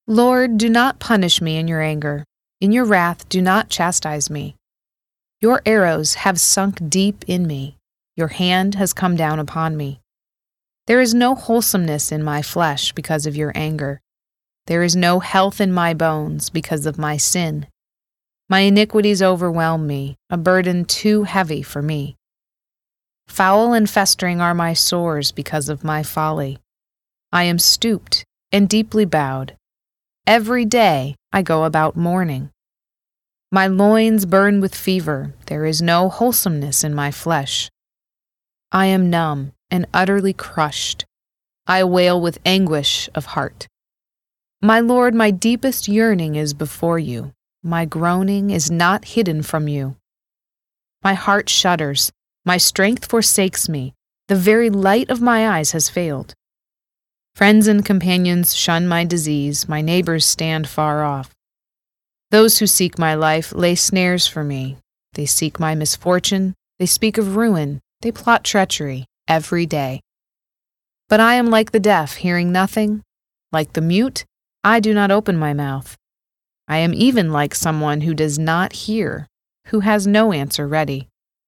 Lord, do not punish me in your anger. In your wrath, do not chastise me. Your arrows have sunk deep in me. Your hand has come down upon me. There is no wholesomeness in my flesh because of your anger. There is no health in my bones because of my sin. My iniquities overwhelm me, a burden too heavy for me. Foul and festering are my sores because of my folly. I am stooped and deeply bowed. Every day I go about mourning. My loins burn with fever. There is no wholesomeness in my flesh. I am numb and utterly crushed. I wail with anguish of heart. My Lord, my deepest yearning is before you. My groaning is not hidden from you. My heart shudders. My strength forsakes me. The very light of my eyes has failed. Friends and companions shun my disease. My neighbors stand far off. Those who seek my life lay snares for me. They seek my misfortune. They speak of ruin. They plot treachery every day. But I am like the deaf, hearing nothing. Like the mute, I do not open my mouth. I am even like someone who does not hear, who has no answer ready.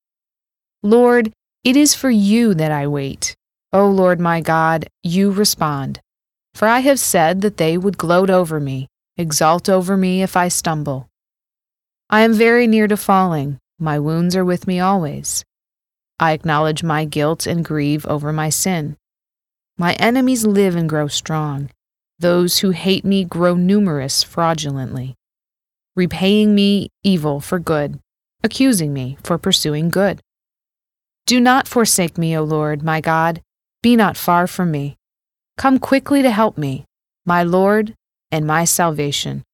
Lord, it is for you that I wait. O Lord my God, you respond. For I have said that they would gloat over me, exult over me if I stumble. I am very near to falling. My wounds are with me always. I acknowledge my guilt and grieve over my sin. My enemies live and grow strong. Those who hate me grow numerous fraudulently, repaying me evil for good, accusing me for pursuing good. Do not forsake me, O Lord, my God. Be not far from me. Come quickly to help me, my Lord and my salvation.